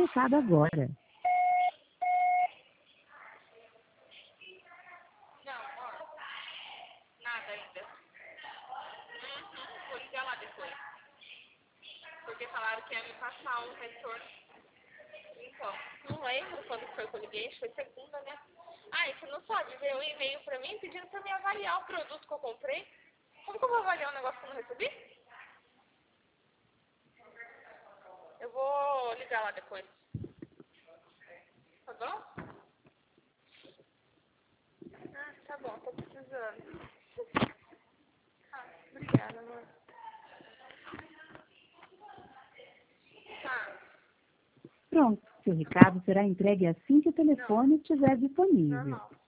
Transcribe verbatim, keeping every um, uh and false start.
recado agora. Não, ó, nada ainda. Uhum, vou ligar lá depois. Porque falaram que ia me passar um retorno. Então, não lembro quando foi que eu liguei, acho que foi segunda, né? Ah, e você não sabe, veio um e-mail pra mim pedindo pra me avaliar o produto que eu comprei. Como que eu vou avaliar um negócio que eu não recebi? Eu vou ligar lá depois. Tá bom? Ah, tá bom, tô precisando. Ah, obrigada, amor. Tá. Pronto, seu recado será entregue assim que o telefone estiver disponível. Normal.